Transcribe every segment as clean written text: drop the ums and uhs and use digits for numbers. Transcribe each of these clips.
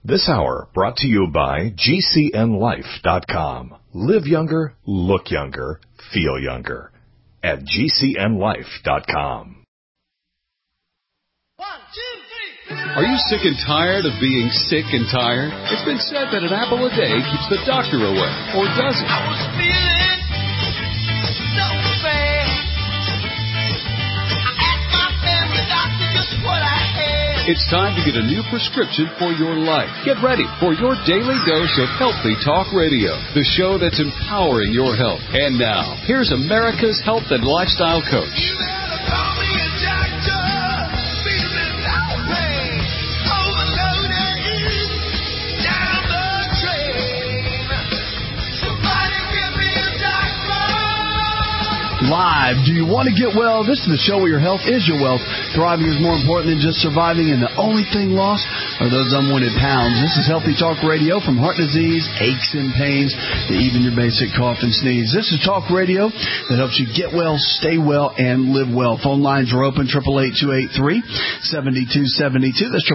This hour brought to you by GCNLife.com. Live younger, look younger, feel younger at GCNLife.com. 1, 2, 3. Are you sick and tired of being sick and tired? It's been said that an apple a day keeps the doctor away, or does it? I was feeling so bad. I asked my family doctor just what I had. It's time to get a new prescription for your life. Get ready for your daily dose of Healthy Talk Radio, the show that's empowering your health. And now, here's America's health and lifestyle coach. You better call me a doctor. Feeling alright. Overloaded. Down the drain. Somebody give me a doctor. Live. Do you want to get well? This is the show where your health is your wealth. Thriving is more important than just surviving, and the only thing lost are those unwanted pounds. This is Healthy Talk Radio, from heart disease, aches and pains, to even your basic cough and sneeze. This is Talk Radio that helps you get well, stay well, and live well. Phone lines are open, 888-283-7272. That's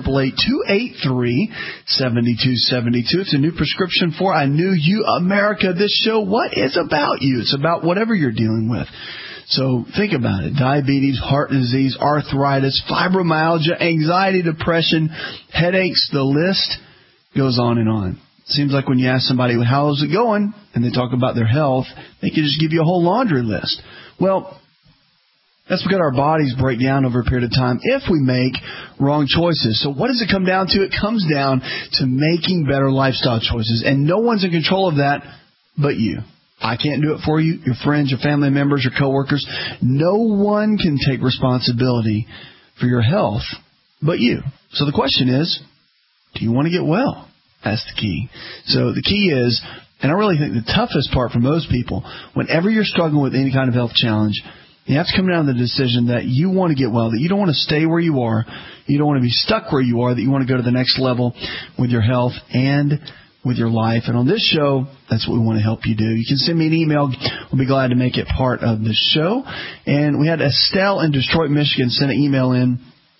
888-283-7272. It's a new prescription for I Knew You America. This show, what is about you? It's about whatever you're dealing with. So think about it. Diabetes, heart disease, arthritis, fibromyalgia, anxiety, depression, headaches, the list goes on and on. It seems like when you ask somebody, well, how's it going? And they talk about their health, they can just give you a whole laundry list. Well, that's because our bodies break down over a period of time if we make wrong choices. So what does it come down to? It comes down to making better lifestyle choices. And no one's in control of that but you. I can't do it for you, your friends, your family members, your coworkers. No one can take responsibility for your health but you. So the question is, do you want to get well? That's the key. So the key is, and I really think the toughest part for most people, whenever you're struggling with any kind of health challenge, you have to come down to the decision that you want to get well, that you don't want to stay where you are, you don't want to be stuck where you are, that you want to go to the next level with your health and with your life. And on this show, that's what we want to help you do. You can send me an email. We'll be glad to make it part of the show. And we had Estelle in Detroit, Michigan send an email in.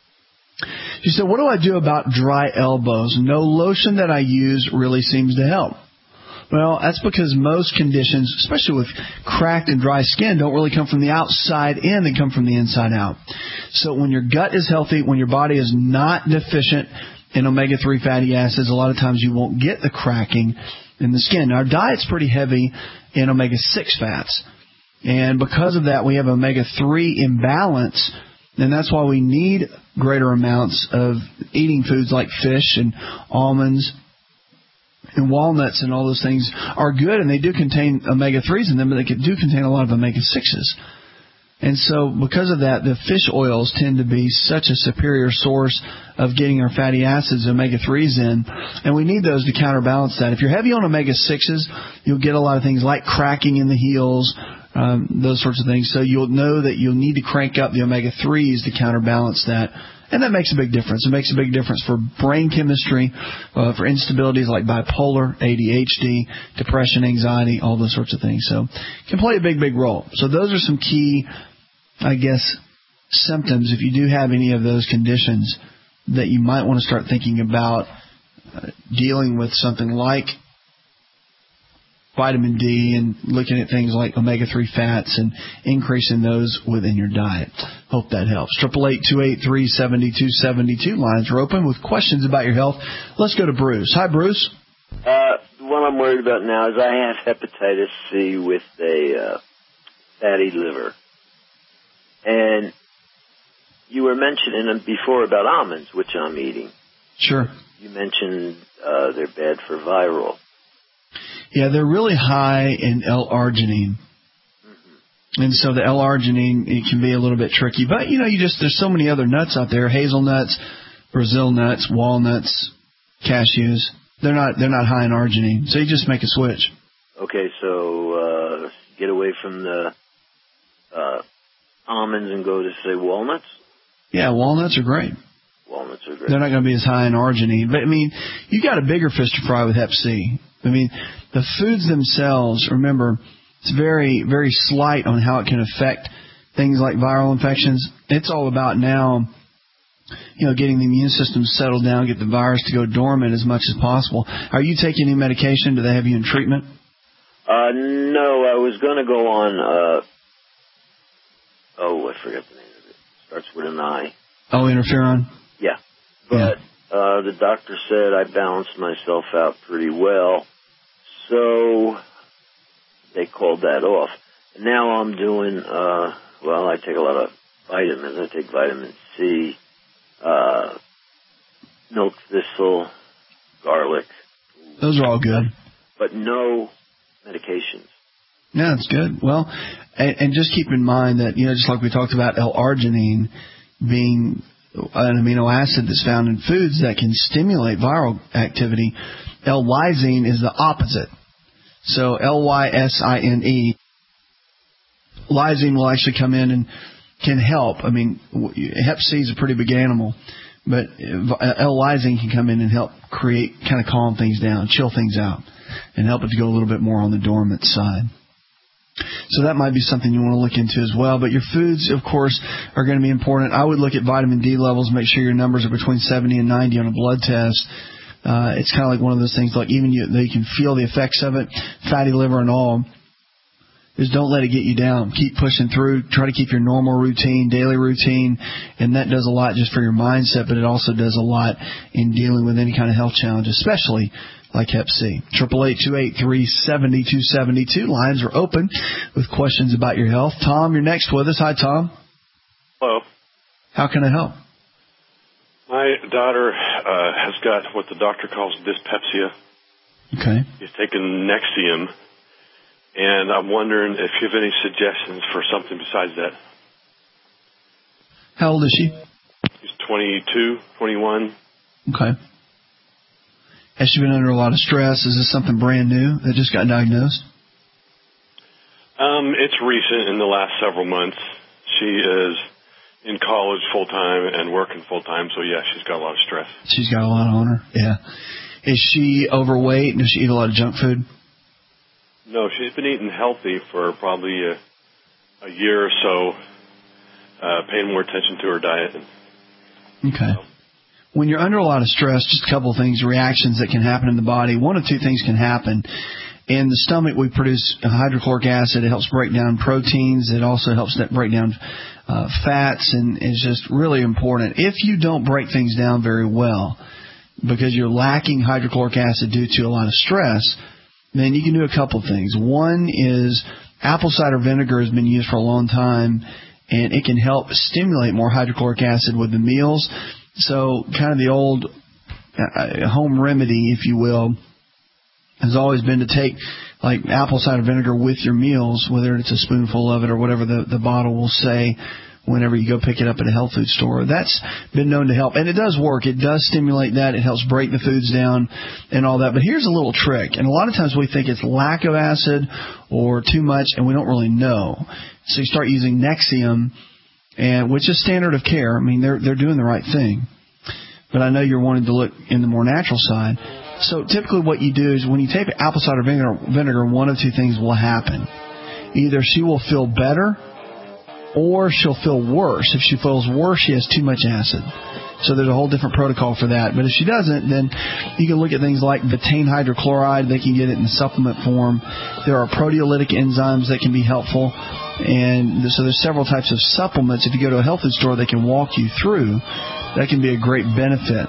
She said, what do I do about dry elbows? No lotion that I use really seems to help. Well, that's because most conditions, especially with cracked and dry skin, don't really come from the outside in. They come from the inside out. So when your gut is healthy, when your body is not deficient in omega-3 fatty acids, a lot of times you won't get the cracking in the skin. Now, our diet's pretty heavy in omega-6 fats. And because of that, we have omega-3 imbalance. And that's why we need greater amounts of eating foods like fish and almonds and walnuts, and all those things are good. And they do contain omega-3s in them, but they do contain a lot of omega-6s. And so because of that, the fish oils tend to be such a superior source of getting our fatty acids, omega-3s in. And we need those to counterbalance that. If you're heavy on omega-6s, you'll get a lot of things like cracking in the heels, those sorts of things. So you'll know that you'll need to crank up the omega-3s to counterbalance that. And that makes a big difference. It makes a big difference for brain chemistry, for instabilities like bipolar, ADHD, depression, anxiety, all those sorts of things. So it can play a big, big role. So those are some key, I guess, symptoms, if you do have any of those conditions, that you might want to start thinking about dealing with something like vitamin D and looking at things like omega-3 fats and increasing those within your diet. Hope that helps. 888-283-7272. Lines are open with questions about your health. Let's go to Bruce. Hi, Bruce. What I'm worried about now is I have hepatitis C with a fatty liver. And you were mentioning before about almonds, which I'm eating. Sure. You mentioned they're bad for viral. Yeah, they're really high in L-arginine. Mm-hmm. And so the L-arginine, it can be a little bit tricky. But, there's so many other nuts out there, hazelnuts, Brazil nuts, walnuts, cashews. They're not high in arginine. So you just make a switch. Okay, so get away from the almonds and go to, say, walnuts? Yeah, walnuts are great. Walnuts are great. They're not going to be as high in arginine. But, you got a bigger fish to fry with Hep C. The foods themselves, remember, it's very, very slight on how it can affect things like viral infections. It's all about now getting the immune system settled down, get the virus to go dormant as much as possible. Are you taking any medication? Do they have you in treatment? No, I was going to go on, I forget the name of it. Starts with an I. Oh, interferon? Yeah. But the doctor said I balanced myself out pretty well, so they called that off. And now I'm doing, I take a lot of vitamins. I take vitamin C, milk thistle, garlic. Those are all good. But no medications. Yeah, that's good. Well, and just keep in mind that, just like we talked about L-arginine being an amino acid that's found in foods that can stimulate viral activity, L-lysine is the opposite. So L-Y-S-I-N-E, lysine will actually come in and can help. I mean, Hep C is a pretty big animal, but L-lysine can come in and help kind of calm things down, chill things out, and help it to go a little bit more on the dormant side. So that might be something you want to look into as well. But your foods, of course, are going to be important. I would look at vitamin D levels, make sure your numbers are between 70 and 90 on a blood test. It's kind of like one of those things, like even they can feel the effects of it, fatty liver and all. Is don't let it get you down. Keep pushing through. Try to keep your normal routine, daily routine, and that does a lot just for your mindset, but it also does a lot in dealing with any kind of health challenge, especially like Hep C. 888-283-7272. Lines are open with questions about your health. Tom, you're next with us. Hi, Tom. Hello. How can I help? My daughter has got what the doctor calls dyspepsia. Okay. She's taken Nexium, and I'm wondering if you have any suggestions for something besides that. How old is she? She's 22, 21. Okay. Has she been under a lot of stress? Is this something brand new that just got diagnosed? It's recent, in the last several months. She is in college full-time and working full-time, so yeah, she's got a lot of stress. She's got a lot on her, yeah. Is she overweight? Does she eat a lot of junk food? No, she's been eating healthy for probably a year or so, paying more attention to her diet. Okay. When you're under a lot of stress, just a couple of things, reactions that can happen in the body. One of two things can happen. In the stomach, we produce hydrochloric acid. It helps break down proteins. It also helps break down fats, and is just really important. If you don't break things down very well because you're lacking hydrochloric acid due to a lot of stress, then you can do a couple of things. One is apple cider vinegar has been used for a long time, and it can help stimulate more hydrochloric acid with the meals. So kind of the old home remedy, if you will, has always been to take like apple cider vinegar with your meals, whether it's a spoonful of it or whatever the bottle will say whenever you go pick it up at a health food store. That's been known to help. And it does work. It does stimulate that. It helps break the foods down and all that. But here's a little trick. And a lot of times we think it's lack of acid or too much, and we don't really know. So you start using Nexium, which is standard of care. I mean, they're doing the right thing. But I know you're wanting to look in the more natural side. So typically what you do is when you take apple cider vinegar, one of two things will happen. Either she will feel better or she'll feel worse. If she feels worse, she has too much acid. So there's a whole different protocol for that. But if she doesn't, then you can look at things like betaine hydrochloride. They can get it in supplement form. There are proteolytic enzymes that can be helpful. And so there's several types of supplements. If you go to a health food store, they can walk you through. That can be a great benefit.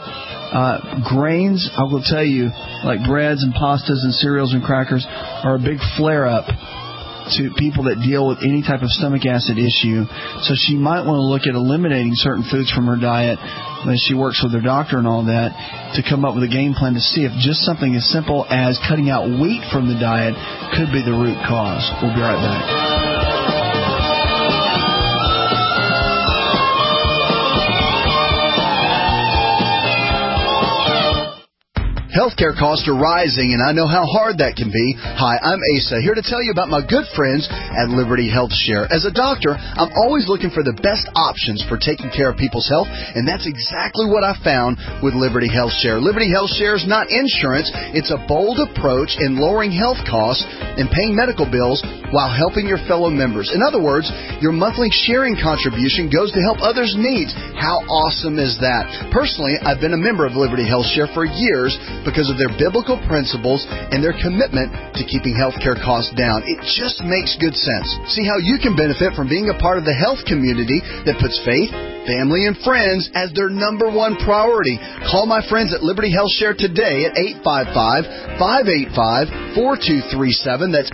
Grains, I will tell you, like breads and pastas and cereals and crackers, are a big flare-up to people that deal with any type of stomach acid issue. So she might want to look at eliminating certain foods from her diet as she works with her doctor and all that to come up with a game plan to see if just something as simple as cutting out wheat from the diet could be the root cause. We'll be right back. Healthcare costs are rising, and I know how hard that can be. Hi, I'm Asa, here to tell you about my good friends at Liberty Health Share. As a doctor, I'm always looking for the best options for taking care of people's health, and that's exactly what I found with Liberty Health Share. Liberty Health Share is not insurance. It's a bold approach in lowering health costs and paying medical bills while helping your fellow members. In other words, your monthly sharing contribution goes to help others' needs. How awesome is that? Personally, I've been a member of Liberty Health Share for years because of their biblical principles and their commitment to keeping healthcare costs down. It just makes good sense. See how you can benefit from being a part of the health community that puts faith, family, and friends as their number one priority. Call my friends at Liberty Health Share today at 855-585-4237. That's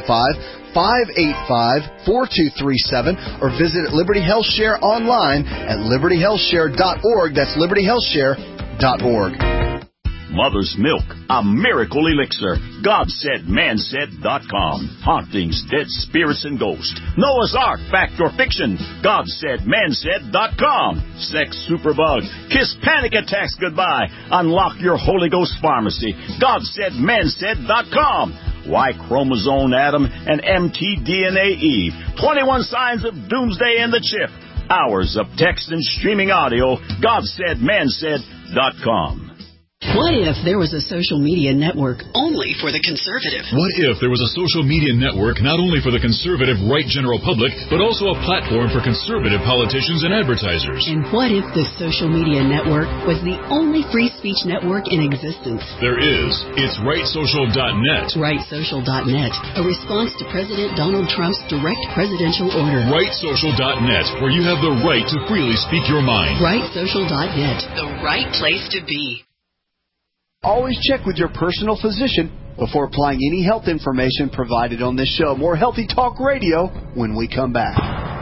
855-585-4237, or visit Liberty Health Share online at libertyhealthshare.org. That's libertyhealthshare.org. Mother's Milk, a miracle elixir. GodSaidMansaid.com. Hauntings, dead spirits, and ghosts. Noah's Ark, fact or fiction. GodSaidMansaid.com. Sex superbug. Kiss panic attacks goodbye. Unlock your Holy Ghost pharmacy. GodSaidMansaid.com. Y chromosome Adam and mtDNA Eve. 21 signs of doomsday in the chip. Hours of text and streaming audio. GodSaidMansaid.com. What if there was a social media network only for the conservative? What if there was a social media network not only for the conservative right general public, but also a platform for conservative politicians and advertisers? And what if the social media network was the only free speech network in existence? There is. It's RightSocial.net. RightSocial.net, a response to President Donald Trump's direct presidential order. RightSocial.net, where you have the right to freely speak your mind. RightSocial.net, the right place to be. Always check with your personal physician before applying any health information provided on this show. More Healthy Talk Radio when we come back.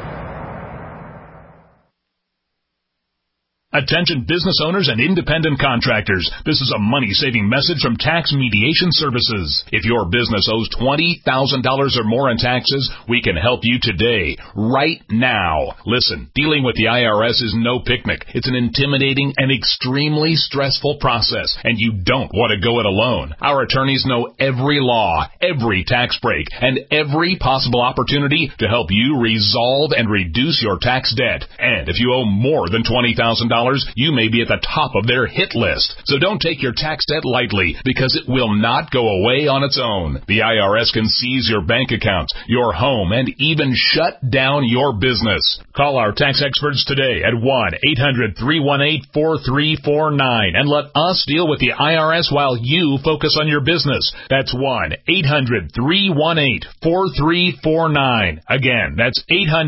Attention business owners and independent contractors. This is a money-saving message from Tax Mediation Services. If your business owes $20,000 or more in taxes, we can help you today, right now. Listen, dealing with the IRS is no picnic. It's an intimidating and extremely stressful process, and you don't want to go it alone. Our attorneys know every law, every tax break, and every possible opportunity to help you resolve and reduce your tax debt. And if you owe more than $20,000, you may be at the top of their hit list. So don't take your tax debt lightly, because it will not go away on its own. The IRS can seize your bank accounts, your home, and even shut down your business. Call our tax experts today at 1-800-318-4349 and let us deal with the IRS while you focus on your business. That's 1-800-318-4349. Again, that's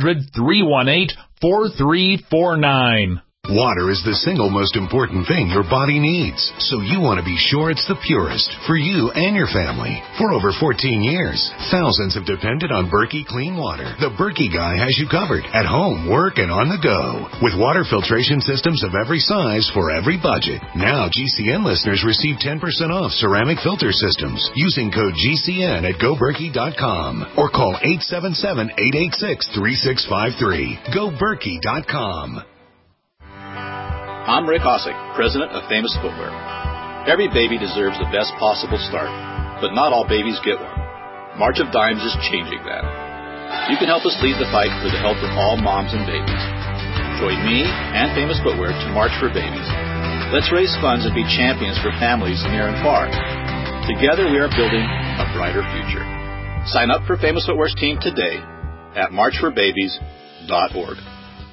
800-318-4349. Water is the single most important thing your body needs, so you want to be sure it's the purest for you and your family. For over 14 years, thousands have depended on Berkey Clean Water. The Berkey guy has you covered at home, work, and on the go. With water filtration systems of every size for every budget. Now GCN listeners receive 10% off ceramic filter systems using code GCN at GoBerkey.com or call 877-886-3653. GoBerkey.com. I'm Rick Osick, president of Famous Footwear. Every baby deserves the best possible start, but not all babies get one. March of Dimes is changing that. You can help us lead the fight for the health of all moms and babies. Join me and Famous Footwear to March for Babies. Let's raise funds and be champions for families near and far. Together we are building a brighter future. Sign up for Famous Footwear's team today at marchforbabies.org.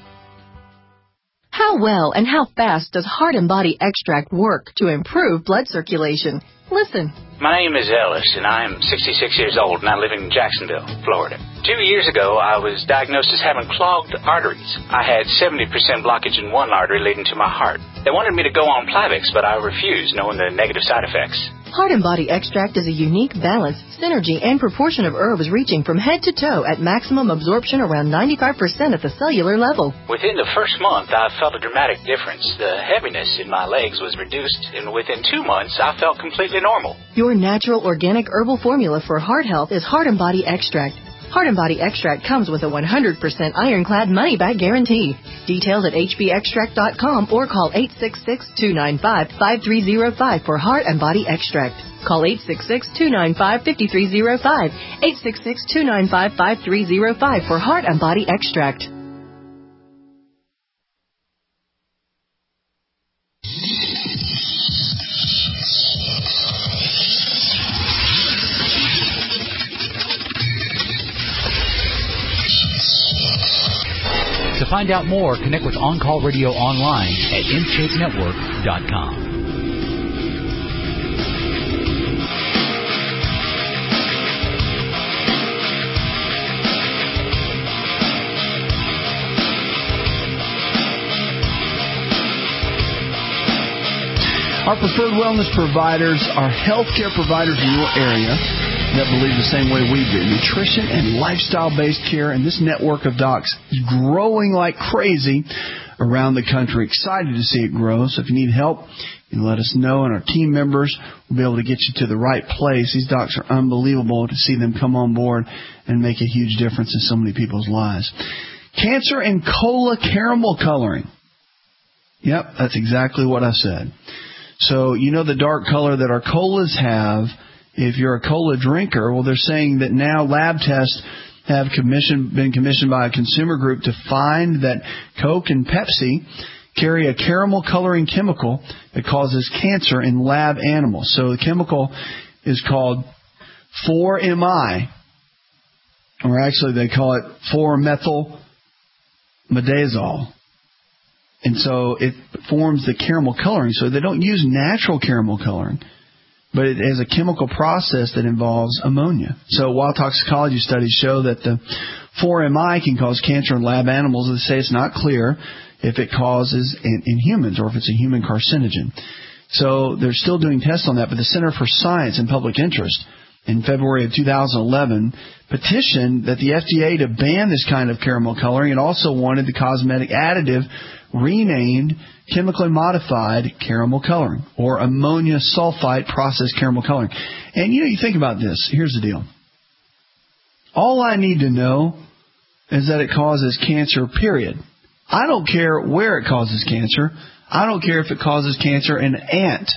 How well and how fast does Heart and Body Extract work to improve blood circulation? Listen. My name is Ellis, and I am 66 years old, and I live in Jacksonville, Florida. 2 years ago, I was diagnosed as having clogged arteries. I had 70% blockage in one artery leading to my heart. They wanted me to go on Plavix, but I refused, knowing the negative side effects. Heart and Body Extract is a unique balance, synergy, and proportion of herbs reaching from head to toe at maximum absorption around 95% at the cellular level. Within the first month, I felt a dramatic difference. The heaviness in my legs was reduced, and within 2 months, I felt completely normal. Your natural organic herbal formula for heart health is Heart and Body Extract. Heart and Body Extract comes with a 100% ironclad money-back guarantee. Details at hbextract.com or call 866-295-5305 for Heart and Body Extract. Call 866-295-5305, 866-295-5305 for Heart and Body Extract. To find out more, connect with On Call Radio online at InShapeNetwork.com. Our preferred wellness providers are healthcare providers in your area that believe the same way we do. Nutrition and lifestyle-based care, and this network of docs is growing like crazy around the country. Excited to see it grow. So if you need help, you let us know, and our team members will be able to get you to the right place. These docs are unbelievable to see them come on board and make a huge difference in so many people's lives. Cancer and cola caramel coloring. Yep, that's exactly what I said. So you know the dark color that our colas have. If you're a cola drinker, well, they're saying that now lab tests have been commissioned by a consumer group to find that Coke and Pepsi carry a caramel coloring chemical that causes cancer in lab animals. So the chemical is called 4-MI, or actually they call it 4-methylmidazole. And so it forms the caramel coloring. So they don't use natural caramel coloring, but it is a chemical process that involves ammonia. So while toxicology studies show that the 4-MI can cause cancer in lab animals, they say it's not clear if it causes in humans or if it's a human carcinogen. So they're still doing tests on that, but the Center for Science and Public Interest in February of 2011 petitioned that the FDA to ban this kind of caramel coloring, and also wanted the cosmetic additive renamed chemically modified caramel coloring, or ammonia sulfite processed caramel coloring. And you think about this. Here's the deal. All I need to know is that it causes cancer, period. I don't care where it causes cancer. I don't care if it causes cancer in an ant.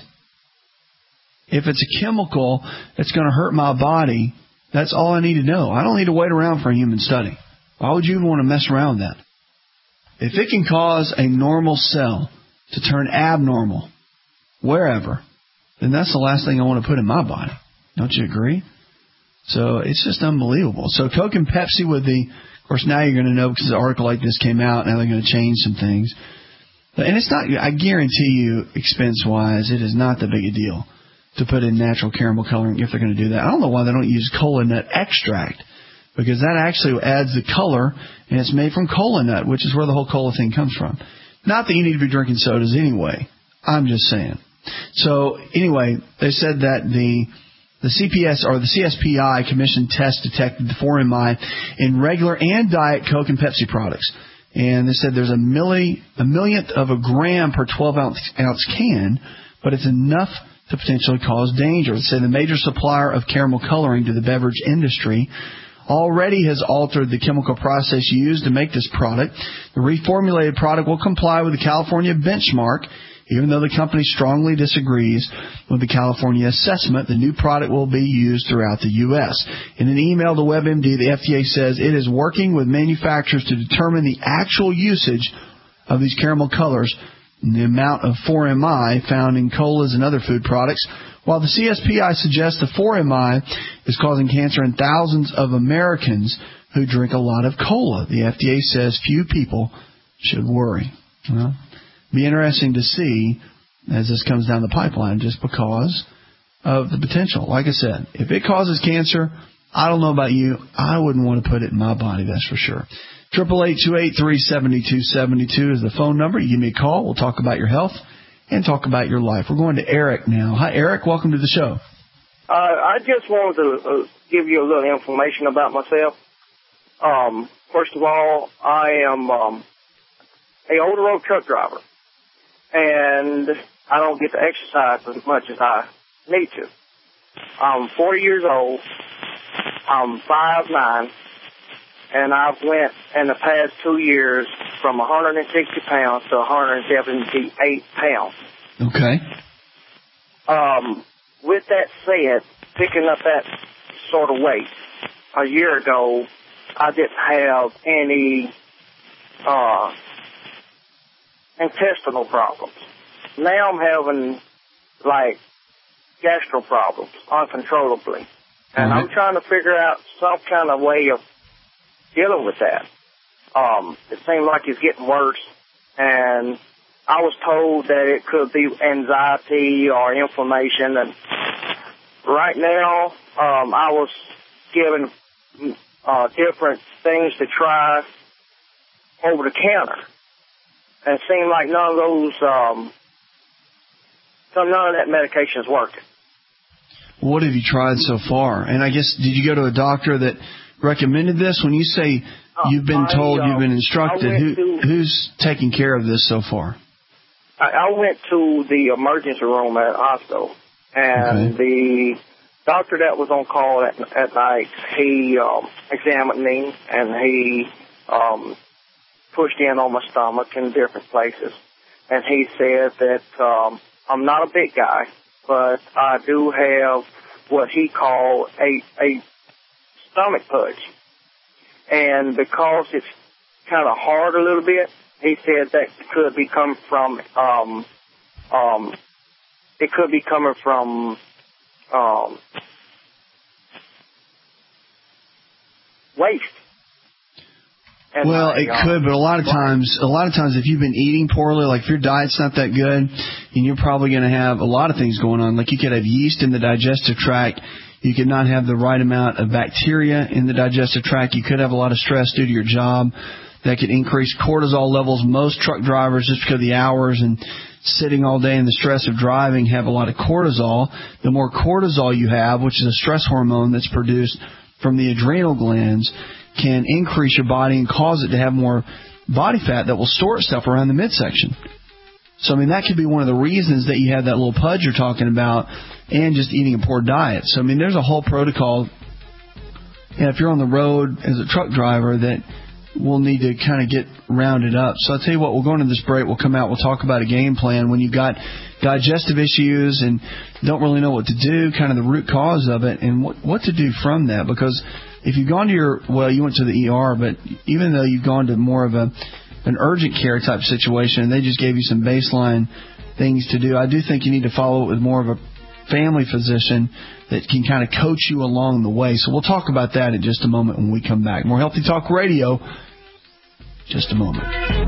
If it's a chemical that's going to hurt my body, that's all I need to know. I don't need to wait around for a human study. Why would you even want to mess around with that? If it can cause a normal cell to turn abnormal wherever, then that's the last thing I want to put in my body. Don't you agree? So it's just unbelievable. So Coke and Pepsi of course now you're going to know because an article like this came out. Now they're going to change some things. And it's not, I guarantee you, expense-wise, it is not that big a deal to put in natural caramel coloring if they're going to do that. I don't know why they don't use cola nut extract, because that actually adds the color, and it's made from cola nut, which is where the whole cola thing comes from. Not that you need to be drinking sodas anyway. I'm just saying. So anyway, they said that the CPS or the CSPI commissioned test detected the 4-MI in regular and diet Coke and Pepsi products. And they said there's a millionth of a gram per 12-ounce can, but it's enough to potentially cause danger. They say the major supplier of caramel coloring to the beverage industry already has altered the chemical process used to make this product. The reformulated product will comply with the California benchmark. Even though the company strongly disagrees with the California assessment, the new product will be used throughout the U.S. In an email to WebMD, the FDA says it is working with manufacturers to determine the actual usage of these caramel colors and the amount of 4-MI found in colas and other food products. While the CSPI suggests the 4-MI is causing cancer in thousands of Americans who drink a lot of cola, the FDA says few people should worry. Well, be interesting to see as this comes down the pipeline, just because of the potential. Like I said, if it causes cancer, I don't know about you, I wouldn't want to put it in my body, that's for sure. 888-283-7272 is the phone number. You give me a call. We'll talk about your health and talk about your life. We're going to Eric now. Hi, Eric. Welcome to the show. I just wanted to give you a little information about myself. First of all, I am a over-the-road truck driver, and I don't get to exercise as much as I need to. I'm 40 years old. I'm 5'9", and I've went in the past 2 years from 160 pounds to 178 pounds. Okay. With that said, picking up that sort of weight, a year ago, I didn't have any intestinal problems. Now I'm having, like, gastro problems uncontrollably. And I'm trying to figure out some kind of way of dealing with that. It seems like it's getting worse, and I was told that it could be anxiety or inflammation. And right now, I was given different things to try over the counter, and it seemed like none of that medication is working. What have you tried so far? And I guess, did you go to a doctor that recommended this? When you say you've been told, you've been instructed, who's taking care of this so far? I went to the emergency room at the hospital, and the doctor that was on call at night, he examined me, and he pushed in on my stomach in different places. And he said that I'm not a big guy, but I do have what he called a stomach pudge. And because it's kind of hard a little bit, he said that could be coming from waste. And well, it could, but a lot of times, if you've been eating poorly, like if your diet's not that good, and you're probably going to have a lot of things going on. Like you could have yeast in the digestive tract. You could not have the right amount of bacteria in the digestive tract. You could have a lot of stress due to your job. That could increase cortisol levels. Most truck drivers, just because of the hours and sitting all day and the stress of driving, have a lot of cortisol. The more cortisol you have, which is a stress hormone that's produced from the adrenal glands, can increase your body and cause it to have more body fat that will store itself around the midsection. So, I mean, that could be one of the reasons that you have that little pudge you're talking about, and just eating a poor diet. So, I mean, there's a whole protocol. And if you're on the road as a truck driver, that we'll need to kind of get rounded up. So I'll tell you what, we'll go into this break, we'll come out, we'll talk about a game plan when you've got digestive issues and don't really know what to do, kind of the root cause of it, and what to do from that. Because if you've gone to you went to the ER, but even though you've gone to more of an urgent care type situation and they just gave you some baseline things to do, I do think you need to follow it with more of a family physician that can kind of coach you along the way. So we'll talk about that in just a moment when we come back. More Healthy Talk Radio, just a moment.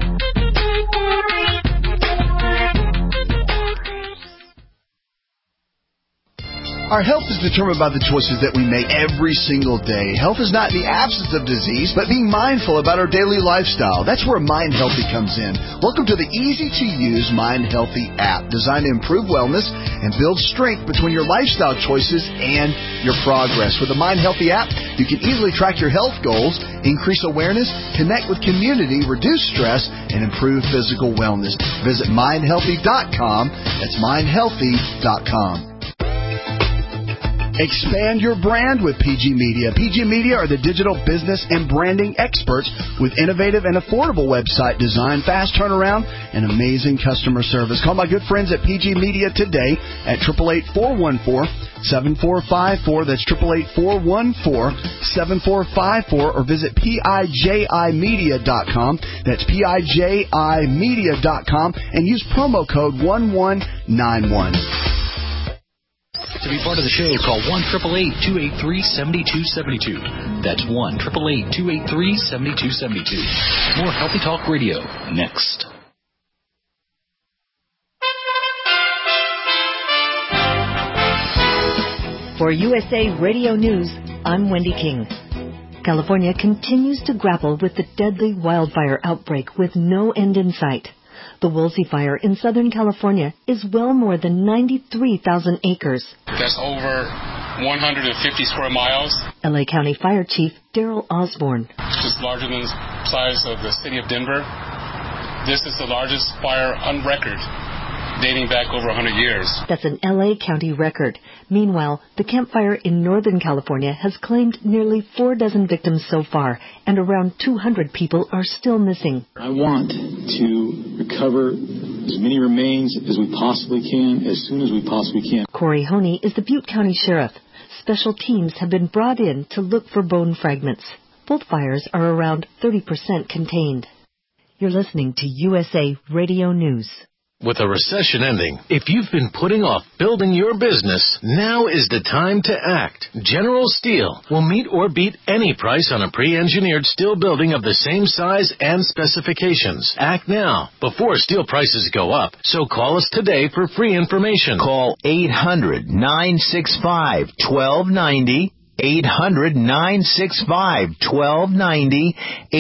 Our health is determined by the choices that we make every single day. Health is not the absence of disease, but being mindful about our daily lifestyle. That's where Mind Healthy comes in. Welcome to the easy-to-use Mind Healthy app, designed to improve wellness and build strength between your lifestyle choices and your progress. With the Mind Healthy app, you can easily track your health goals, increase awareness, connect with community, reduce stress, and improve physical wellness. Visit mindhealthy.com. That's mindhealthy.com. Expand your brand with PG Media. PG Media are the digital business and branding experts with innovative and affordable website design, fast turnaround, and amazing customer service. Call my good friends at PG Media today at 888-414-7454. That's 888-414-7454, or visit PIJImedia.com. That's PIJImedia.com, and use promo code 1191. To be part of the show, call 1-888-283-7272. That's 1-888-283-7272. More Healthy Talk Radio next. For USA Radio News, I'm Wendy King. California continues to grapple with the deadly wildfire outbreak with no end in sight. The Woolsey Fire in Southern California is well more than 93,000 acres. That's over 150 square miles. LA County Fire Chief Daryl Osborne. It's larger than the size of the city of Denver. This is the largest fire on record dating back over 100 years. That's an L.A. County record. Meanwhile, the Camp Fire in Northern California has claimed nearly 4 dozen victims so far, and around 200 people are still missing. I want to recover as many remains as we possibly can, as soon as we possibly can. Corey Honey is the Butte County Sheriff. Special teams have been brought in to look for bone fragments. Both fires are around 30% contained. You're listening to USA Radio News. With a recession ending, if you've been putting off building your business, now is the time to act. General Steel will meet or beat any price on a pre-engineered steel building of the same size and specifications. Act now, before steel prices go up. So call us today for free information. Call 800-965-1290. 800-965-1290,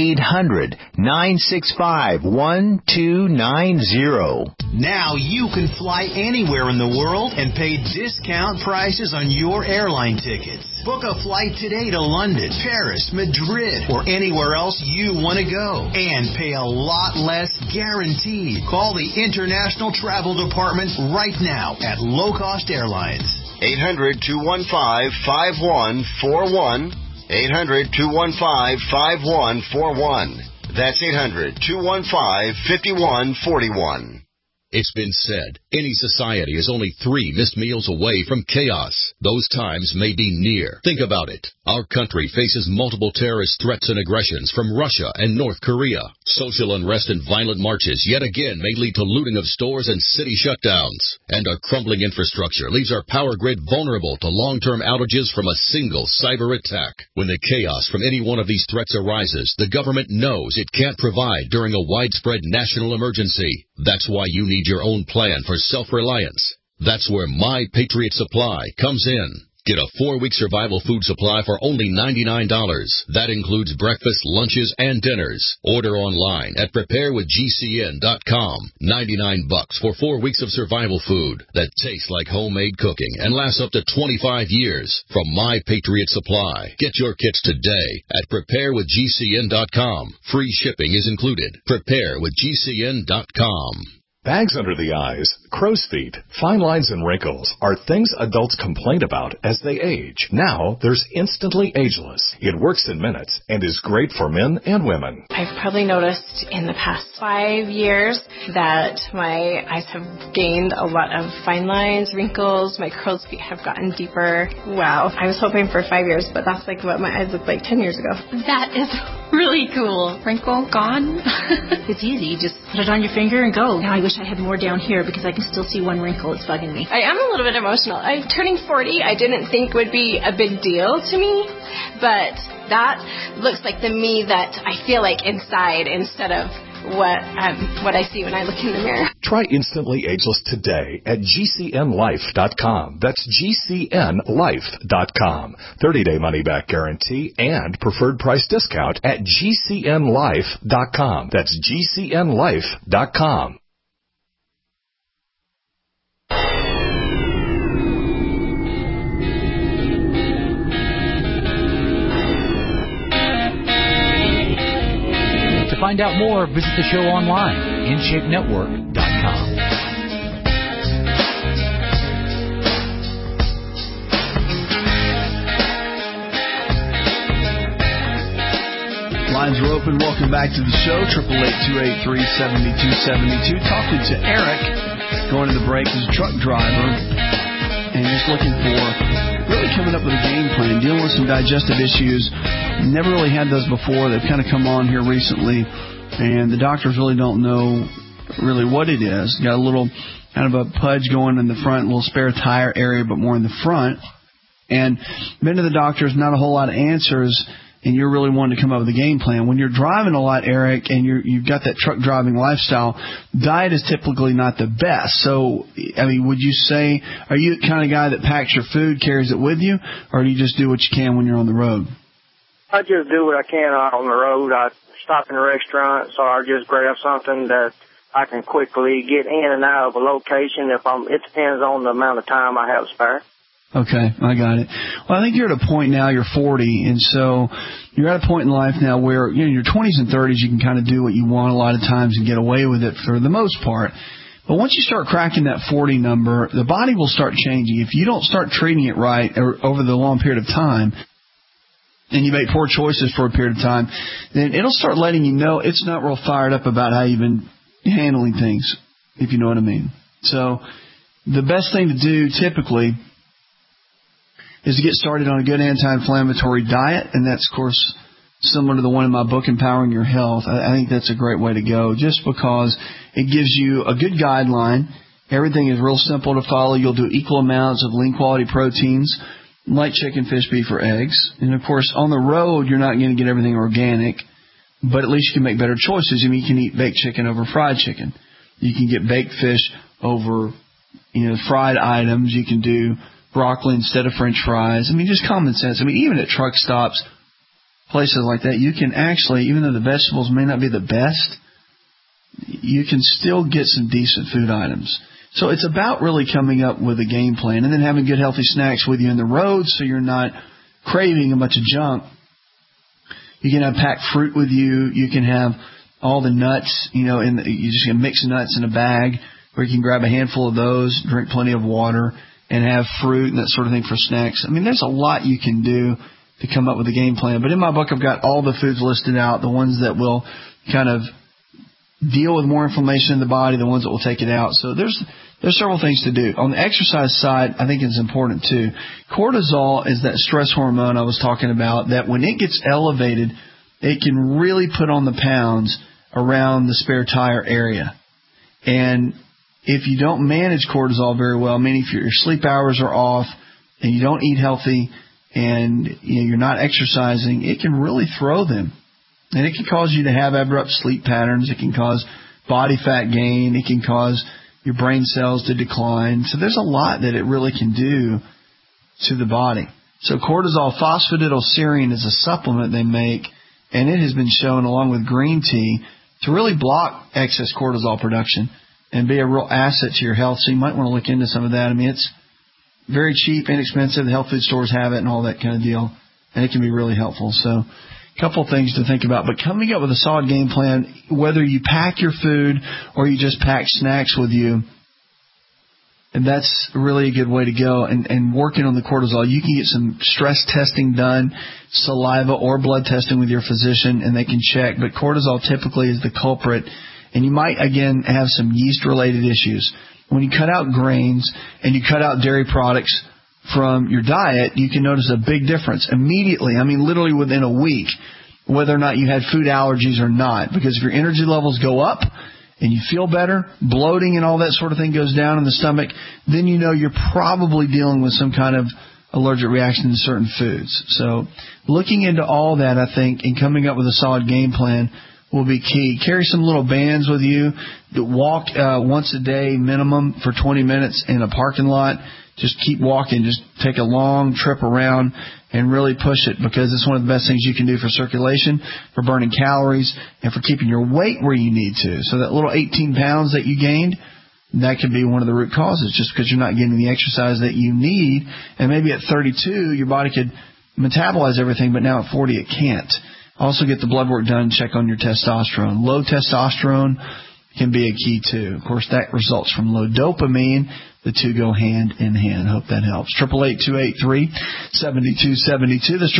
800-965-1290. Now you can fly anywhere in the world and pay discount prices on your airline tickets. Book a flight today to London, Paris, Madrid, or anywhere else you want to go. And pay a lot less guaranteed. Call the International Travel Department right now at Low Cost Airlines. 800-215-5141. 800-215-5141. That's 800-215-5141. It's been said, any society is only 3 missed meals away from chaos. Those times may be near. Think about it. Our country faces multiple terrorist threats and aggressions from Russia and North Korea. Social unrest and violent marches yet again may lead to looting of stores and city shutdowns. And our crumbling infrastructure leaves our power grid vulnerable to long-term outages from a single cyber attack. When the chaos from any one of these threats arises, the government knows it can't provide during a widespread national emergency. That's why you need your own plan for self-reliance. That's where My Patriot Supply comes in. Get a 4-week survival food supply for only $99. That includes breakfast, lunches, and dinners. Order online at preparewithgcn.com. $99 for 4 weeks of survival food that tastes like homemade cooking and lasts up to 25 years from My Patriot Supply. Get your kits today at preparewithgcn.com. Free shipping is included. Preparewithgcn.com. Bags under the eyes, crow's feet, fine lines and wrinkles are things adults complain about as they age. Now, there's Instantly Ageless. It works in minutes and is great for men and women. I've probably noticed in the past 5 years that my eyes have gained a lot of fine lines, wrinkles, my crow's feet have gotten deeper. Wow. I was hoping for 5 years, but that's like what my eyes looked like 10 years ago. That is really cool. Wrinkle gone. It's easy. You just put it on your finger and go. Now I wish I had more down here because I can still see one wrinkle. It's bugging me. I am a little bit emotional. I'm turning 40. I didn't think would be a big deal to me, but that looks like the me that I feel like inside instead of what I see when I look in the mirror. Try Instantly Ageless today at GCNLife.com. That's GCNLife.com. 30-day money-back guarantee and preferred price discount at GCNLife.com. That's GCNLife.com. To find out more, visit the show online, InShapeNetwork.com. Lines are open. Welcome back to the show. 888-283-7272. Talking to Eric, going to the break, as a truck driver, and just looking for really coming up with a game plan, dealing with some digestive issues. Never really had those before. They've kind of come on here recently, and the doctors really don't know really what it is. Got a little kind of a pudge going in the front, a little spare tire area, but more in the front. And been to the doctors, not a whole lot of answers, and you're really wanting to come up with a game plan. When you're driving a lot, Eric, and you've got that truck driving lifestyle, diet is typically not the best. So, I mean, would you say, are you the kind of guy that packs your food, carries it with you, or do you just do what you can when you're on the road? I just do what I can on the road. I stop in a restaurant, so I just grab something that I can quickly get in and out of a location. It depends on the amount of time I have spare. Okay, I got it. Well, I think you're at a point now, you're 40, and so you're at a point in life now where, you know, in your 20s and 30s, you can kind of do what you want a lot of times and get away with it for the most part. But once you start cracking that 40 number, the body will start changing. If you don't start treating it right over the long period of time, and you make poor choices for a period of time, then it'll start letting you know it's not real fired up about how you've been handling things, if you know what I mean. So the best thing to do typically is to get started on a good anti-inflammatory diet, and that's, of course, similar to the one in my book, Empowering Your Health. I think that's a great way to go, just because it gives you a good guideline. Everything is real simple to follow. You'll do equal amounts of lean quality proteins, like chicken, fish, beef, or eggs. And, of course, on the road, you're not going to get everything organic, but at least you can make better choices. I mean, you can eat baked chicken over fried chicken. You can get baked fish over, fried items. You can do broccoli instead of French fries. I mean, just common sense. I mean, even at truck stops, places like that, you can actually, even though the vegetables may not be the best, you can still get some decent food items. So it's about really coming up with a game plan and then having good healthy snacks with you in the road so you're not craving a bunch of junk. You can have packed fruit with you. You can have all the nuts, you just can mix nuts in a bag, or you can grab a handful of those, drink plenty of water, and have fruit and that sort of thing for snacks. I mean, there's a lot you can do to come up with a game plan. But in my book, I've got all the foods listed out, the ones that will kind of deal with more inflammation in the body, the ones that will take it out. So there's several things to do. On the exercise side, I think it's important too. Cortisol is that stress hormone I was talking about that when it gets elevated, it can really put on the pounds around the spare tire area. And if you don't manage cortisol very well, meaning if your sleep hours are off and you don't eat healthy and you're not exercising, it can really throw them. And it can cause you to have abrupt sleep patterns. It can cause body fat gain. It can cause your brain cells to decline. So there's a lot that it really can do to the body. So cortisol phosphatidylserine is a supplement they make, and it has been shown along with green tea to really block excess cortisol production and be a real asset to your health. So you might want to look into some of that. I mean, it's very cheap, inexpensive. The health food stores have it and all that kind of deal, and it can be really helpful. So a couple things to think about. But coming up with a solid game plan, whether you pack your food or you just pack snacks with you, and that's really a good way to go. And working on the cortisol, you can get some stress testing done, saliva or blood testing with your physician, and they can check. But cortisol typically is the culprit. And you might, again, have some yeast-related issues. When you cut out grains and you cut out dairy products from your diet, you can notice a big difference immediately. I mean, literally within a week, whether or not you had food allergies or not. Because if your energy levels go up and you feel better, bloating and all that sort of thing goes down in the stomach, then you know you're probably dealing with some kind of allergic reaction to certain foods. So looking into all that, I think, and coming up with a solid game plan will be key. Carry some little bands with you. Walk once a day minimum for 20 minutes in a parking lot. Just keep walking. Just take a long trip around and really push it, because it's one of the best things you can do for circulation, for burning calories, and for keeping your weight where you need to. So that little 18 pounds that you gained, that could be one of the root causes, just because you're not getting the exercise that you need. And maybe at 32, your body could metabolize everything, but now at 40, it can't. Also get the blood work done, check on your testosterone. Low testosterone can be a key too. Of course, that results from low dopamine. The two go hand in hand. Hope that helps. 888-283-7272. That's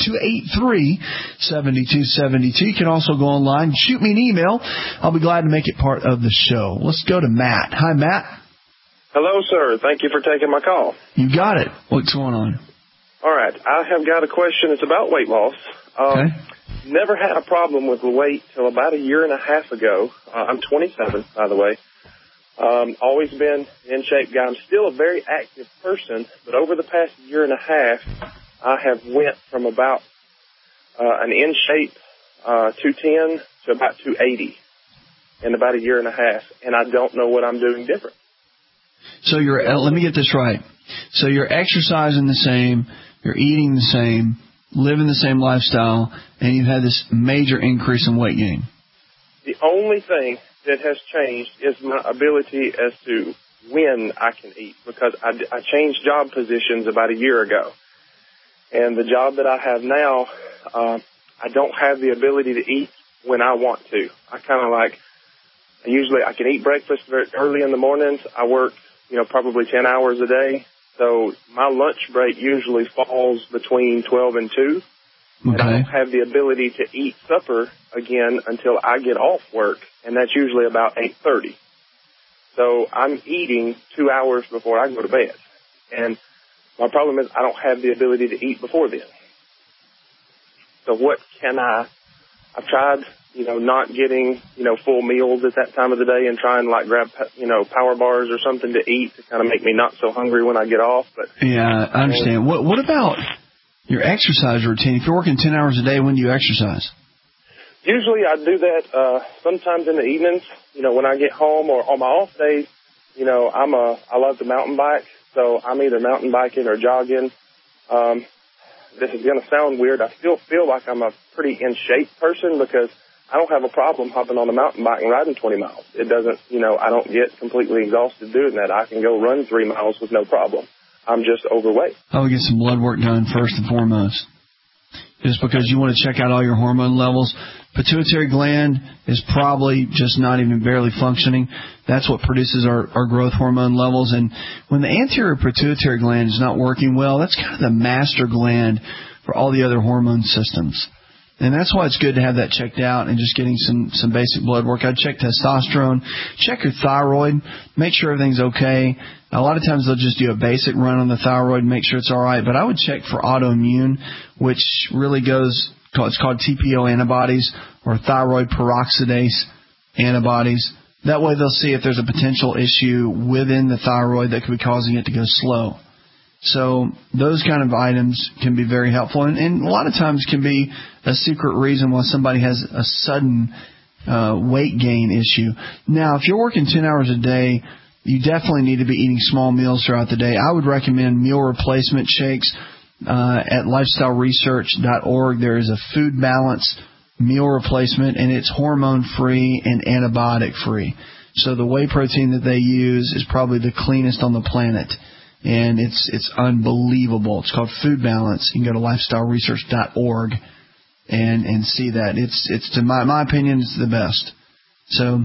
888-283-7272. You can also go online and shoot me an email. I'll be glad to make it part of the show. Let's go to Matt. Hi, Matt. Hello, sir. Thank you for taking my call. You got it. What's going on? All right. I have got a question. It's about weight loss. Okay. Never had a problem with the weight till about a year and a half ago. I'm 27, by the way. Always been in shape guy. I'm still a very active person, but over the past year and a half, I have went from about an in shape 210 to about 280 in about a year and a half, and I don't know what I'm doing different. So let me get this right. So you're exercising the same, you're eating the same, living the same lifestyle, and you've had this major increase in weight gain. The only thing that has changed is my ability as to when I can eat, because I changed job positions about a year ago. And the job that I have now, I don't have the ability to eat when I want to. I kind of like I can eat breakfast very early in the mornings. I work, probably 10 hours a day. So my lunch break usually falls between 12 and 2. Okay. And I don't have the ability to eat supper again until I get off work, and that's usually about 8:30. So I'm eating 2 hours before I go to bed. And my problem is I don't have the ability to eat before then. So what can I've tried, not getting, full meals at that time of the day and trying to grab, power bars or something to eat to kind of make me not so hungry when I get off. But yeah, I understand. What about your exercise routine? If you're working 10 hours a day, when do you exercise? Usually I do that sometimes in the evenings, when I get home, or on my off days. I love to mountain bike, so I'm either mountain biking or jogging. This is going to sound weird. I still feel like I'm a pretty in shape person because I don't have a problem hopping on a mountain bike and riding 20 miles. It doesn't, I don't get completely exhausted doing that. I can go run 3 miles with no problem. I'm just overweight. I would get some blood work done first and foremost, just because you want to check out all your hormone levels. Pituitary gland is probably just not even barely functioning. That's what produces our growth hormone levels. And when the anterior pituitary gland is not working well, that's kind of the master gland for all the other hormone systems. And that's why it's good to have that checked out and just getting some basic blood work. I'd check testosterone, check your thyroid, make sure everything's okay. A lot of times they'll just do a basic run on the thyroid, make sure it's all right. But I would check for autoimmune, which really it's called TPO antibodies or thyroid peroxidase antibodies. That way they'll see if there's a potential issue within the thyroid that could be causing it to go slow. So those kind of items can be very helpful, and a lot of times can be a secret reason why somebody has a sudden weight gain issue. Now, if you're working 10 hours a day, you definitely need to be eating small meals throughout the day. I would recommend meal replacement shakes. At lifestyleresearch.org, there is a food balance meal replacement, and it's hormone-free and antibiotic-free. So the whey protein that they use is probably the cleanest on the planet. And it's unbelievable. It's called Food Balance. You can go to lifestyleresearch.org and see that. It's to my opinion, it's the best. So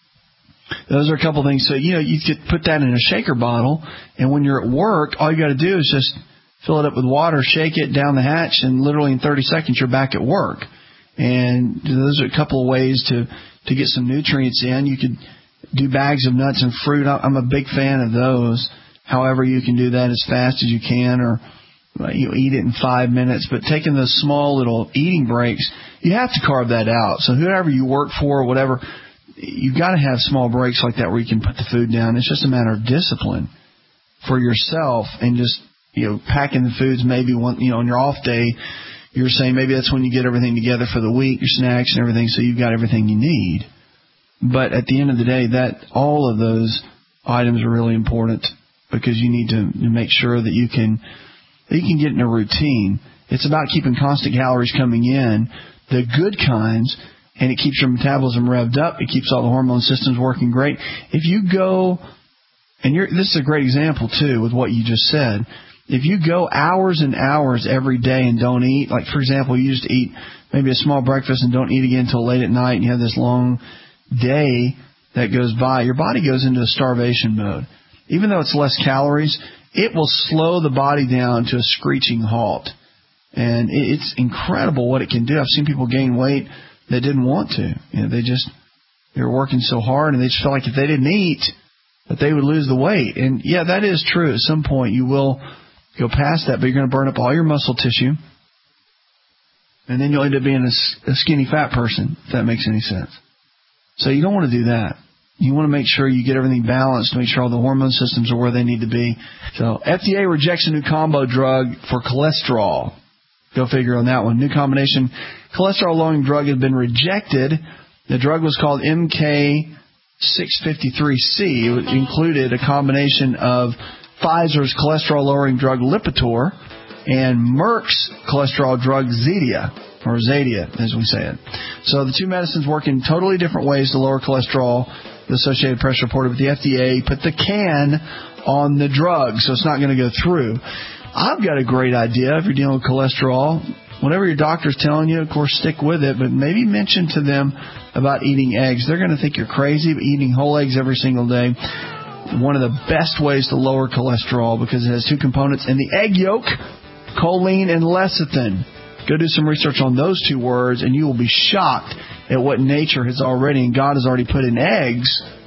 those are a couple things. So, you could put that in a shaker bottle, and when you're at work, all you got to do is just fill it up with water, shake it down the hatch, and literally in 30 seconds you're back at work. And those are a couple of ways to get some nutrients in. You could do bags of nuts and fruit. I'm a big fan of those. However, you can do that as fast as you can, or eat it in 5 minutes. But taking those small little eating breaks, you have to carve that out. So whoever you work for or whatever, you've got to have small breaks like that where you can put the food down. It's just a matter of discipline for yourself, and just packing the foods maybe on your off day. You're saying maybe that's when you get everything together for the week, your snacks and everything, so you've got everything you need. But at the end of the day, all of those items are really important, because you need to make sure that you can get in a routine. It's about keeping constant calories coming in, the good kinds, and it keeps your metabolism revved up. It keeps all the hormone systems working great. If you go, and this is a great example too with what you just said. If you go hours and hours every day and don't eat, like for example, you just eat maybe a small breakfast and don't eat again until late at night, and you have this long day that goes by, your body goes into a starvation mode. Even though it's less calories, it will slow the body down to a screeching halt. And it's incredible what it can do. I've seen people gain weight that didn't want to. They were working so hard, and they just felt like if they didn't eat, that they would lose the weight. And yeah, that is true. At some point you will go past that, but you're going to burn up all your muscle tissue. And then you'll end up being a skinny fat person, if that makes any sense. So you don't want to do that. You want to make sure you get everything balanced, make sure all the hormone systems are where they need to be. So FDA rejects a new combo drug for cholesterol. Go figure on that one. New combination cholesterol-lowering drug has been rejected. The drug was called MK653C. It included a combination of Pfizer's cholesterol-lowering drug Lipitor and Merck's cholesterol drug Zetia, or Zadia, as we say it. So the two medicines work in totally different ways to lower cholesterol. The Associated Press reported, but the FDA put the can on the drug, so it's not going to go through. I've got a great idea if you're dealing with cholesterol. whatever your doctor's telling you, of course, stick with it, but maybe mention to them about eating eggs. They're going to think you're crazy, but eating whole eggs every single day, one of the best ways to lower cholesterol because it has two components in the egg yolk, choline and lecithin. Go do some research on those two words, and you will be shocked at what nature has already and God has already put in eggs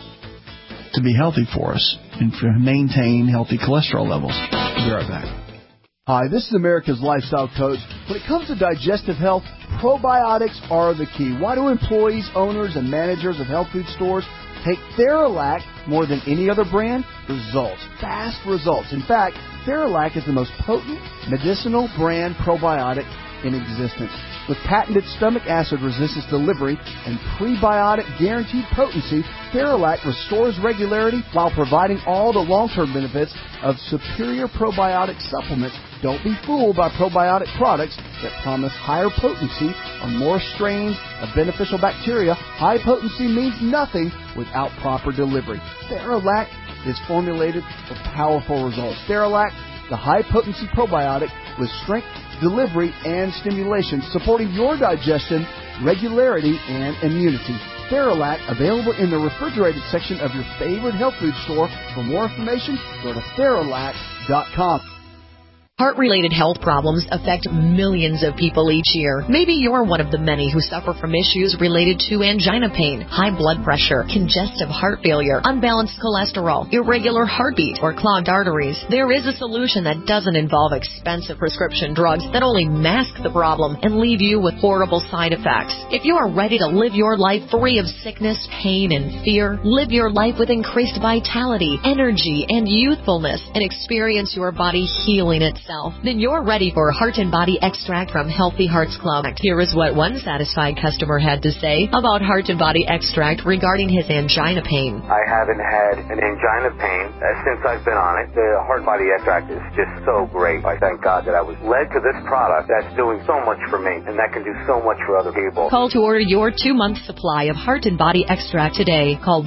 to be healthy for us and to maintain healthy cholesterol levels. We'll be right back. Hi, this is America's Lifestyle Coach. When it comes to digestive health, probiotics are the key. Why do employees, owners, and managers of health food stores take Theralac more than any other brand? Results. Fast results. In fact, Theralac is the most potent medicinal brand probiotic in existence. With patented stomach acid resistance delivery and prebiotic guaranteed potency, Theralac restores regularity while providing all the long-term benefits of superior probiotic supplements. Don't be fooled by probiotic products that promise higher potency or more strains of beneficial bacteria. High potency means nothing without proper delivery. Theralac is formulated for powerful results. Theralac, the high-potency probiotic with strength, delivery, and stimulation, supporting your digestion, regularity, and immunity. Theralac, available in the refrigerated section of your favorite health food store. For more information, go to Theralac.com. Heart-related health problems affect millions of people each year. Maybe you're one of the many who suffer from issues related to angina pain, high blood pressure, congestive heart failure, unbalanced cholesterol, irregular heartbeat, or clogged arteries. There is a solution that doesn't involve expensive prescription drugs that only mask the problem and leave you with horrible side effects. If you are ready to live your life free of sickness, pain, and fear, live your life with increased vitality, energy, and youthfulness, and experience your body healing itself, then you're ready for Heart and Body Extract from Healthy Hearts Club. Here is what one satisfied customer had to say about Heart and Body Extract regarding his angina pain. I haven't had an angina pain since I've been on it. The Heart and Body Extract is just so great. I thank God that I was led to this product that's doing so much for me, and that can do so much for other people. Call to order your 2-month supply of Heart and Body Extract today. Call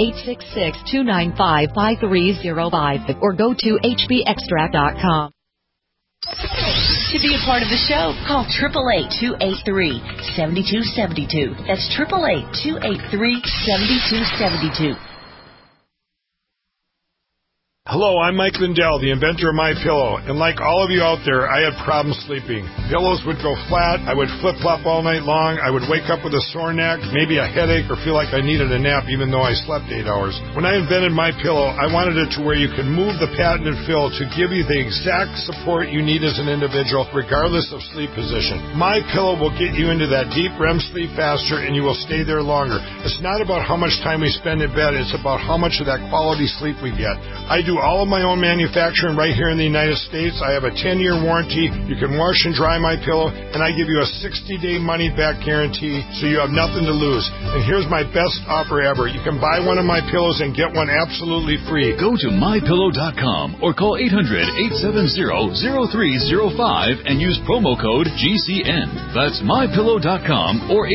1-866-295-5305 or go to hbextract.com. To be a part of the show, call 888-283-7272. That's 888-283-7272. Hello, I'm Mike Lindell, the inventor of MyPillow, and like all of you out there, I had problems sleeping. Pillows would go flat, I would flip-flop all night long, I would wake up with a sore neck, maybe a headache, or feel like I needed a nap even though I slept 8 hours. When I invented MyPillow, I wanted it to where you could move the patented fill to give you the exact support you need as an individual, regardless of sleep position. MyPillow will get you into that deep REM sleep faster, and you will stay there longer. It's not about how much time we spend in bed, it's about how much of that quality sleep we get. I do all of my own manufacturing right here in the United States. I have a 10-year warranty. You can wash and dry my pillow, and I give you a 60-day money-back guarantee, so you have nothing to lose. And here's my best offer ever. You can buy one of my pillows and get one absolutely free. Go to MyPillow.com or call 800-870-0305 and use promo code GCN. That's MyPillow.com or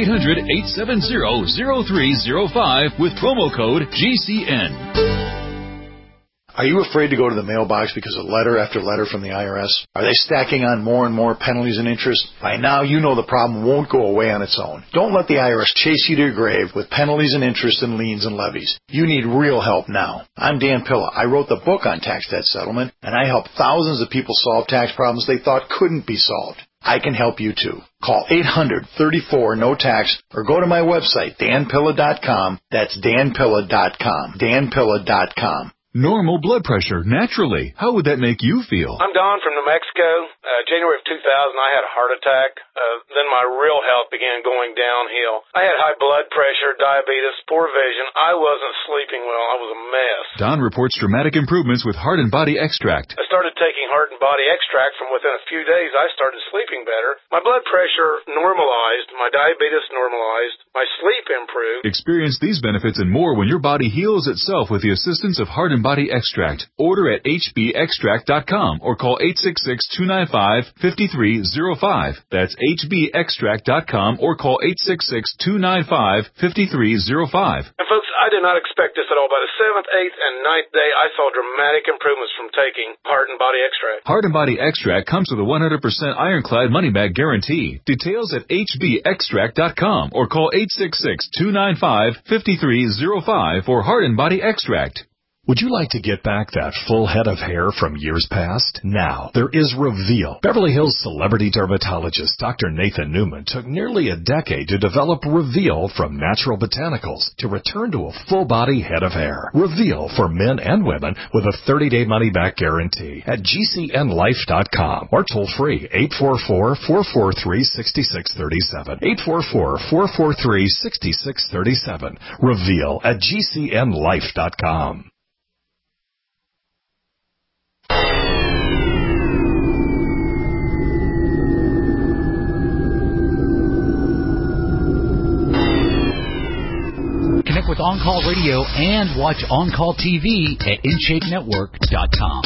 800-870-0305 with promo code GCN. Are you afraid to go to the mailbox because of letter after letter from the IRS? Are they stacking on more and more penalties and interest? By now, you know the problem won't go away on its own. Don't let the IRS chase you to your grave with penalties and interest and liens and levies. You need real help now. I'm Dan Pilla. I wrote the book on tax debt settlement, and I help thousands of people solve tax problems they thought couldn't be solved. I can help you too. Call 800-34-NO-TAX or go to my website, danpilla.com. That's danpilla.com. danpilla.com. Normal blood pressure, naturally. How would that make you feel? I'm Don from New Mexico. January of 2000, I had a heart attack. Then my real health began going downhill. I had high blood pressure, diabetes, poor vision. I wasn't sleeping well. I was a mess. Don reports dramatic improvements with Heart and Body Extract. I started taking Heart and Body Extract. From within a few days, I started sleeping better. My blood pressure normalized. My diabetes normalized. My sleep improved. Experience these benefits and more when your body heals itself with the assistance of Heart and Body Extract. Order at hbextract.com or call 866-295-5305. That's hbextract.com or call 866-295-5305. And folks, I I did not expect this at all. By the 7th, 8th, and 9th day, I saw dramatic improvements from taking Heart and Body Extract. Heart and Body Extract comes with a 100% ironclad money-back guarantee. Details at hbextract.com or call 866-295-5305 for Heart and Body Extract. Would you like to get back that full head of hair from years past? Now, there is Reveal. Beverly Hills celebrity dermatologist Dr. Nathan Newman took nearly a decade to develop Reveal from natural botanicals to return to a full-body head of hair. Reveal for men and women with a 30-day money-back guarantee at gcnlife.com or toll-free 844-443-6637. 844-443-6637. Reveal at gcnlife.com. Connect with On Call Radio and watch On Call TV at InShapeNetwork.com.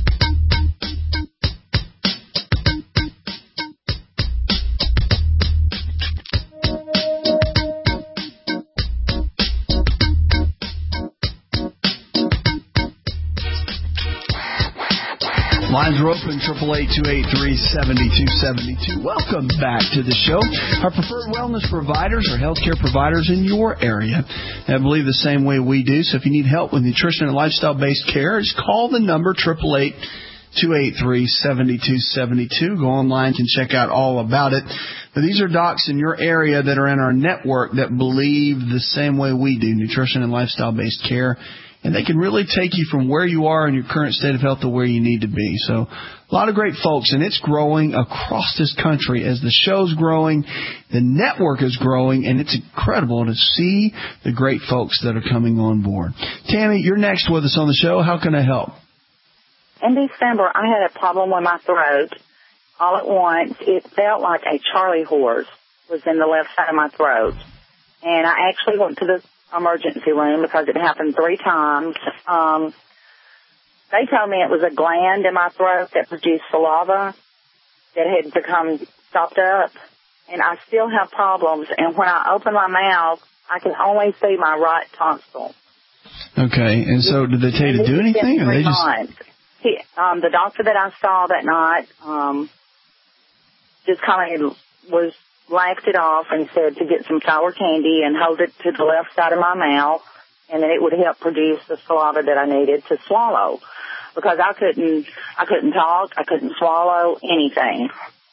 Lines are open, 888-283-7272. Welcome back to the show. Our preferred wellness providers are healthcare providers in your area that believe the same way we do. So if you need help with nutrition and lifestyle-based care, just call the number 888-283-7272. Go online and check out all about it. But these are docs in your area that are in our network that believe the same way we do, nutrition and lifestyle-based care. And they can really take you from where you are in your current state of health to where you need to be. So a lot of great folks, and it's growing across this country as the show's growing, the network is growing, and it's incredible to see the great folks that are coming on board. Tammy, you're next with us on the show. How can I help? In December, I had a problem with my throat. All at once, it felt like a Charlie horse was in the left side of my throat. And I actually went to the emergency room because it happened 3 times. They told me it was a gland in my throat that produced saliva that had become stopped up, and I still have problems. And when I open my mouth, I can only see my right tonsil. Okay, and so did they tell you to do anything, or they just? The doctor that I saw that night just kind of laughed it off and said to get some sour candy and hold it to the left side of my mouth, and then it would help produce the saliva that I needed to swallow, because I couldn't talk, I couldn't swallow anything.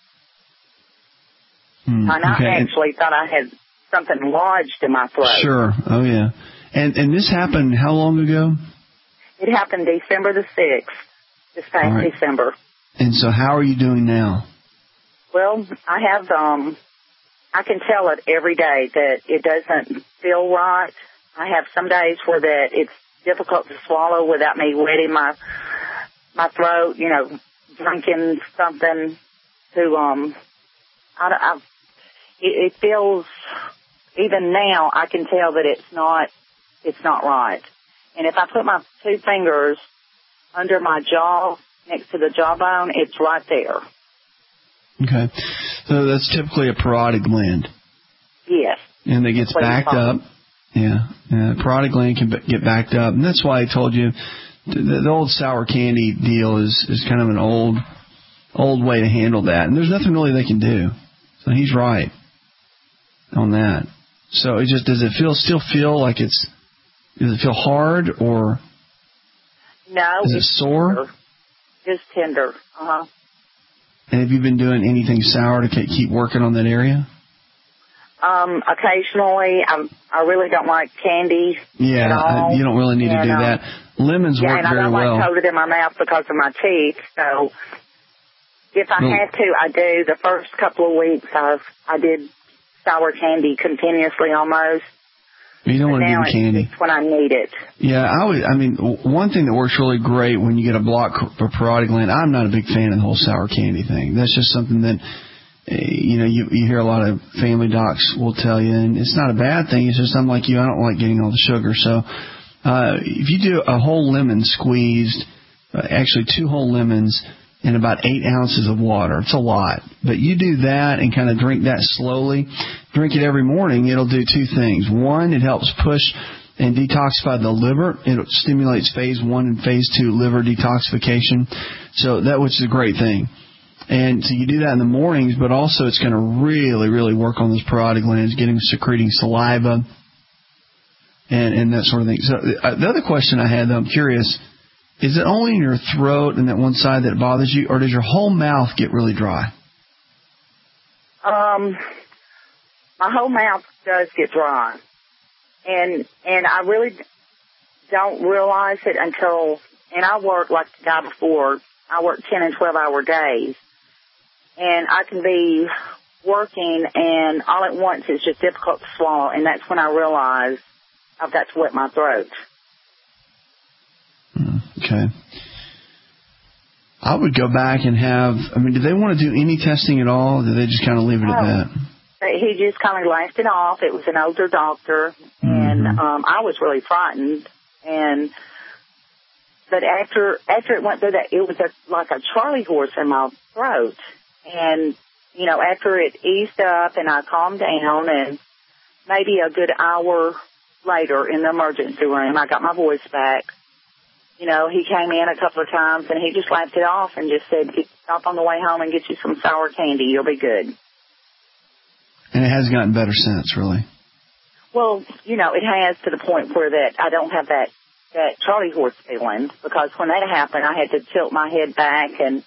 And I actually thought I had something lodged in my throat. Sure. Oh yeah. And this happened how long ago? It happened December the 6th, this past December. And so how are you doing now? Well, I have I can tell it every day that it doesn't feel right. I have some days where that it's difficult to swallow without me wetting my throat, drinking something to, it feels, even now I can tell that it's not right. And if I put my 2 fingers under my jaw, next to the jawbone, it's right there. Okay. So that's typically a parotid gland. Yes. And it gets backed up. Yeah. Parotid gland can get backed up. And that's why I told you the old sour candy deal is kind of an old way to handle that. And there's nothing really they can do. So he's right on that. So it just, does it still feel like does it feel hard or? No. Is it sore? Tender. Just tender. Uh-huh. And have you been doing anything sour to keep working on that area? Occasionally. I really don't like candy. Yeah, you don't really need to do that. Lemons work very well. Yeah, and I don't like to hold it in my mouth because of my teeth. So if I had to, I do. The first couple of weeks, I did sour candy continuously almost. You don't want to do candy. It's when I need it. Yeah, one thing that works really great when you get a blocked parotid gland, I'm not a big fan of the whole sour candy thing. That's just something that, you hear a lot of family docs will tell you, and it's not a bad thing. It's just I'm like you, I don't like getting all the sugar. So if you do a whole lemon squeezed, actually 2 whole lemons, and about 8 ounces of water. It's a lot. But you do that and kind of drink that slowly. Drink it every morning. It'll do 2 things. One, it helps push and detoxify the liver. It stimulates phase 1 and phase 2 liver detoxification. So which is a great thing. And so you do that in the mornings, but also it's going to really, really work on those parotid glands, getting secreting saliva and that sort of thing. So the other question I had, though, I'm curious, is it only in your throat and that one side that bothers you, or does your whole mouth get really dry? My whole mouth does get dry. And I really don't realize it until, and I work like the guy before, I work 10 and 12-hour days. And I can be working, and all at once it's just difficult to swallow, and that's when I realize I've got to wet my throat. Okay. I would go back and do they want to do any testing at all, or do they just kind of leave it at that? He just kind of laughed it off. It was an older doctor, and I was really frightened. But after it went through that, it was like a Charlie horse in my throat. And, after it eased up and I calmed down, and maybe a good hour later in the emergency room, I got my voice back. He came in a couple of times, and he just laughed it off and just said, stop on the way home and get you some sour candy. You'll be good. And it has gotten better since, really? Well, it has, to the point where that I don't have that Charlie horse feeling, because when that happened, I had to tilt my head back, and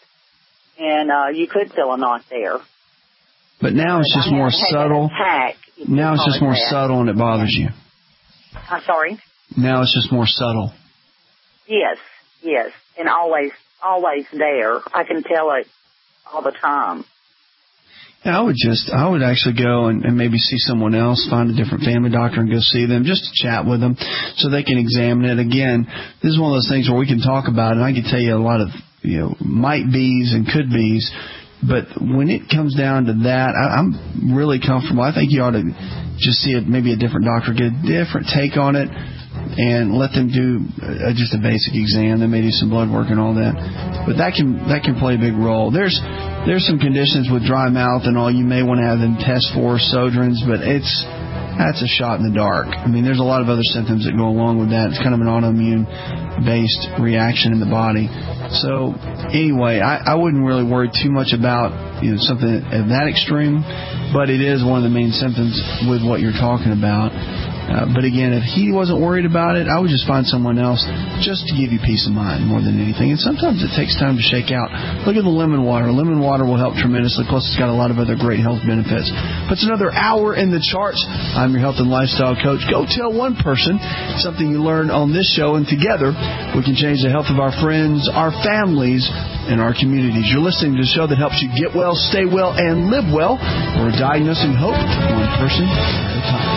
you could feel a knot there. But now it's just more subtle. Now it's just more subtle, and it bothers you. I'm sorry? Now it's just more subtle. Yes, and always there. I can tell it all the time. Yeah, I would actually go and maybe see someone else, find a different family doctor and go see them, just to chat with them so they can examine it. Again, this is one of those things where we can talk about it, and I can tell you a lot of, might be's and could be's, but when it comes down to that, I'm really comfortable. I think you ought to just see maybe a different doctor, get a different take on it, and let them do just a basic exam. They may do some blood work and all that, but that can play a big role. There's some conditions with dry mouth and all you may want to have them test for, Sjögren's, but that's a shot in the dark. There's a lot of other symptoms that go along with that. It's kind of an autoimmune-based reaction in the body. So anyway, I wouldn't really worry too much about something at that extreme, but it is one of the main symptoms with what you're talking about. But again, if he wasn't worried about it, I would just find someone else just to give you peace of mind more than anything. And sometimes it takes time to shake out. Look at the lemon water. Lemon water will help tremendously. Plus, it's got a lot of other great health benefits. Puts another hour in the charts. I'm your health and lifestyle coach. Go tell one person something you learned on this show, and together we can change the health of our friends, our families, and our communities. You're listening to the show that helps you get well, stay well, and live well. We're diagnosing hope one person at a time.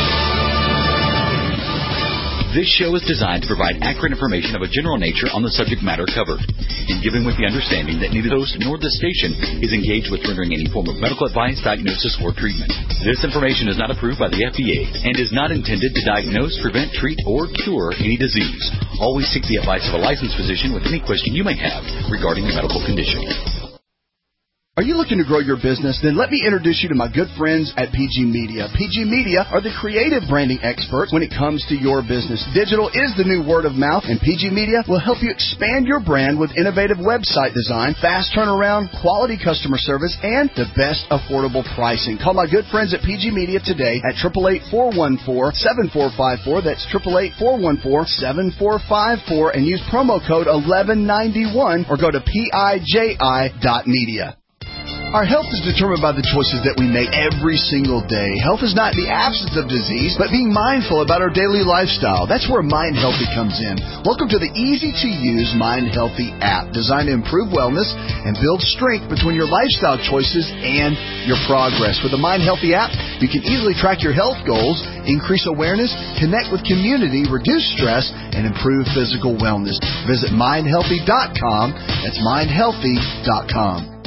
This show is designed to provide accurate information of a general nature on the subject matter covered, and given with the understanding that neither the host nor the station is engaged with rendering any form of medical advice, diagnosis, or treatment. This information is not approved by the FDA and is not intended to diagnose, prevent, treat, or cure any disease. Always seek the advice of a licensed physician with any question you may have regarding your medical condition. Are you looking to grow your business? Then let me introduce you to my good friends at PG Media. PG Media are the creative branding experts when it comes to your business. Digital is the new word of mouth, and PG Media will help you expand your brand with innovative website design, fast turnaround, quality customer service, and the best affordable pricing. Call my good friends at PG Media today at 888-414-7454. That's 888-414-7454, and use promo code 1191 or go to PIJI.media. Our health is determined by the choices that we make every single day. Health is not the absence of disease, but being mindful about our daily lifestyle. That's where Mind Healthy comes in. Welcome to the easy-to-use Mind Healthy app, designed to improve wellness and build strength between your lifestyle choices and your progress. With the Mind Healthy app, you can easily track your health goals, increase awareness, connect with community, reduce stress, and improve physical wellness. Visit mindhealthy.com. That's mindhealthy.com.